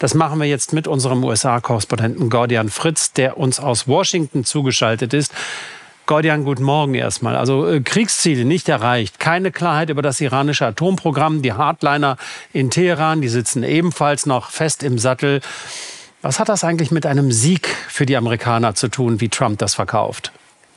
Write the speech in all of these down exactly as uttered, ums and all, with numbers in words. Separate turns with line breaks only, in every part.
Das machen wir jetzt mit unserem U S A-Korrespondenten Gordian Fritz, der uns aus Washington zugeschaltet ist. Gordian, guten Morgen erstmal. Also äh, Kriegsziele nicht erreicht, keine Klarheit über das iranische Atomprogramm. Die Hardliner in Teheran, die sitzen ebenfalls noch fest im Sattel. Was hat das eigentlich mit einem Sieg für die Amerikaner zu tun, wie Trump das verkauft?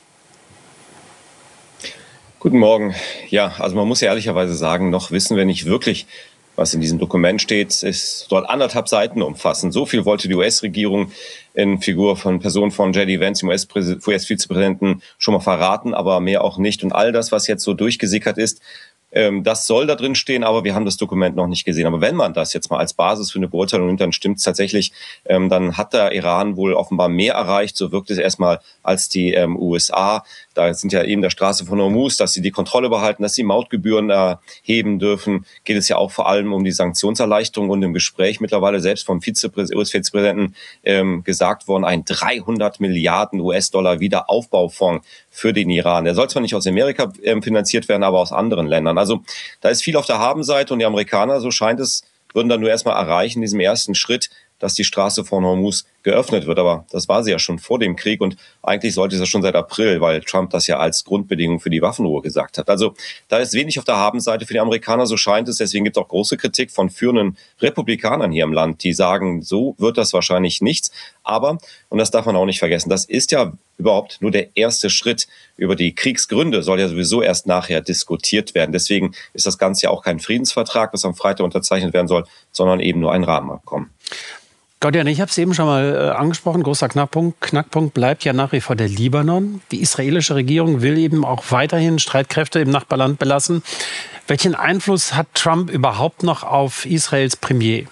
Guten Morgen. Ja, also man muss ja ehrlicherweise sagen, noch wissen wir nicht wirklich, was in diesem Dokument steht. Es soll anderthalb Seiten umfassen. So viel wollte die U S-Regierung in Figur von Person von J D Vance, dem U S-Vizepräsidenten, schon mal verraten, aber mehr auch nicht. Und all das, was jetzt so durchgesickert ist, das soll da drin stehen, aber wir haben das Dokument noch nicht gesehen. Aber wenn man das jetzt mal als Basis für eine Beurteilung nimmt, dann stimmt es tatsächlich. Ähm, dann hat der Iran wohl offenbar mehr erreicht, so wirkt es erstmal, als die ähm, U S A. Da sind ja eben der Straße von Hormuz, dass sie die Kontrolle behalten, dass sie Mautgebühren erheben dürfen. Geht es ja auch vor allem um die Sanktionserleichterung und im Gespräch mittlerweile selbst vom Vizepräs- U S-Vizepräsidenten ähm, gesagt worden, ein dreihundert Milliarden U S-Dollar Wiederaufbaufonds für den Iran. Der soll zwar nicht aus Amerika ähm, finanziert werden, aber aus anderen Ländern. Also da ist viel auf der Habenseite und die Amerikaner, so scheint es, würden dann nur erstmal erreichen, in diesem ersten Schritt, dass die Straße von Hormuz geöffnet wird. Aber das war sie ja schon vor dem Krieg und eigentlich sollte es ja schon seit April, weil Trump das ja als Grundbedingung für die Waffenruhe gesagt hat. Also da ist wenig auf der Habenseite für die Amerikaner, so scheint es. Deswegen gibt es auch große Kritik von führenden Republikanern hier im Land, die sagen, so wird das wahrscheinlich nichts. Aber, und das darf man auch nicht vergessen, das ist ja überhaupt nur der erste Schritt. Über die Kriegsgründe soll ja sowieso erst nachher diskutiert werden. Deswegen ist das Ganze ja auch kein Friedensvertrag, was am Freitag unterzeichnet werden soll, sondern eben nur ein Rahmenabkommen.
Gordian, ich habe es eben schon mal äh, angesprochen, großer Knackpunkt. Knackpunkt bleibt ja nach wie vor der Libanon. Die israelische Regierung will eben auch weiterhin Streitkräfte im Nachbarland belassen. Welchen Einfluss hat Trump überhaupt noch auf Israels Premier?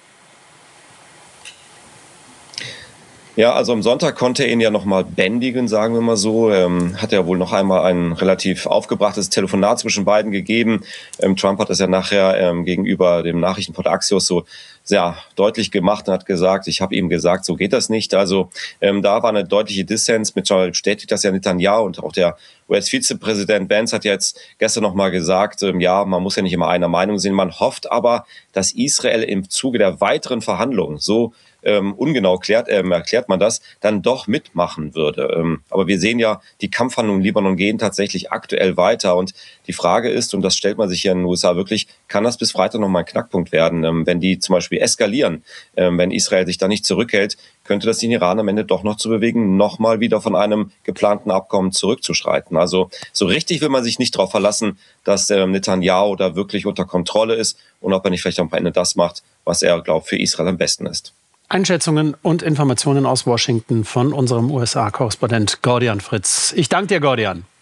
Ja, also am Sonntag konnte er ihn ja noch mal bändigen, sagen wir mal so. Ähm, hat ja wohl noch einmal ein relativ aufgebrachtes Telefonat zwischen beiden gegeben. Ähm, Trump hat das ja nachher ähm, gegenüber dem Nachrichtenportal Axios so sehr deutlich gemacht und hat gesagt, ich habe ihm gesagt, so geht das nicht. Also ähm, da war eine deutliche Dissens. Mittlerweile bestätigt das ja Netanyahu und auch der U S-Vizepräsident Vance hat jetzt gestern noch mal gesagt, ähm, ja, man muss ja nicht immer einer Meinung sein. Man hofft aber, dass Israel im Zuge der weiteren Verhandlungen, so ähm, ungenau klärt, ähm, erklärt man das, dann doch mitmachen würde. Ähm, aber wir sehen ja, die Kampfhandlungen im Libanon gehen tatsächlich aktuell weiter. Und die Frage ist, und das stellt man sich hier in den U S A wirklich, kann das bis Freitag noch mal ein Knackpunkt werden? Ähm, wenn die zum Beispiel eskalieren, ähm, wenn Israel sich da nicht zurückhält, könnte das den Iran am Ende doch noch zu bewegen, nochmal wieder von einem geplanten Abkommen zurückzuschreiten. Also so richtig will man sich nicht darauf verlassen, dass ähm, Netanyahu da wirklich unter Kontrolle ist und ob er nicht vielleicht am Ende das macht, was er glaubt für Israel am besten ist.
Einschätzungen und Informationen aus Washington von unserem U S A-Korrespondent Gordian Fritz. Ich danke dir, Gordian.